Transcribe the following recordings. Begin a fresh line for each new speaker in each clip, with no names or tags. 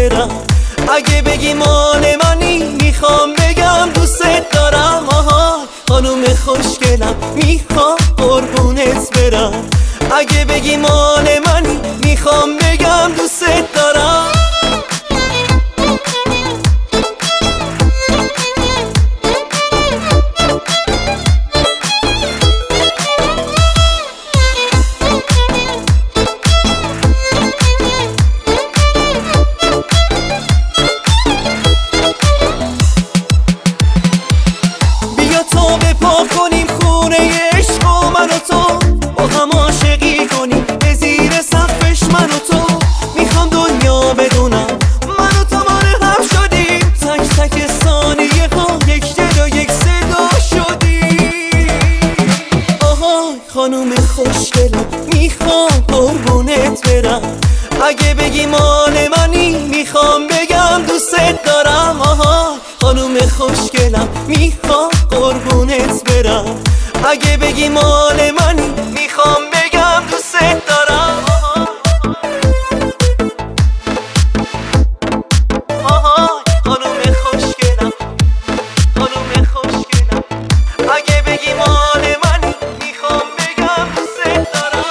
برم. اگه بگی مال منی میخوام بگم دوست دارم. آها خانوم خوشگلم میخوام قربونت برم. اگه بگی مال منی میخوام بگم دوست دارم. کنیم خونه عشق و من و تو با هم عاشقی کنیم به زیر سقفش من و تو. میخوام دنیا بدونم من و تو مال هم شدیم. تک تک ثانیه ها یک دل و یک صدا شدیم. آهای خانوم خوشگلم میخوام قربونت برم. اگه بگی مال منی میخوام بگم دوست دارم. آها خانوم خوشگلم میخوام قربونت برم. اگه بگی مال منی میخوام بگم دوست دارم. آها خانوم خوشگلم، خانوم خوشگلم. اگه بگی مال منی میخوام بگم دوست دارم.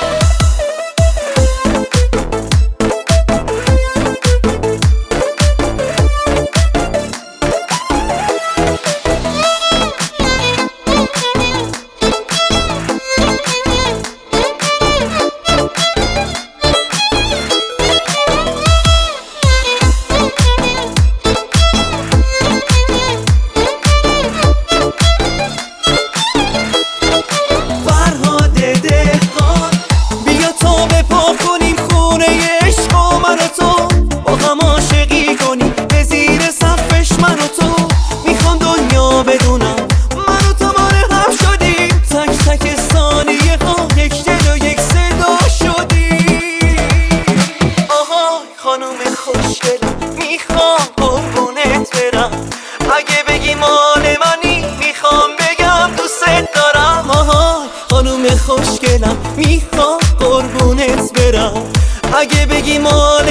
بدونم من و تو مال هم شدیم. تک تک ثانیه ها یک دل و یک صدا شدیم. آها خانوم خوشگلم میخوام قربونت برم. اگه بگی مال منی میخوام بگم دوست دارم. آها خانوم خوشگلم میخوام قربونت برم. اگه بگی مال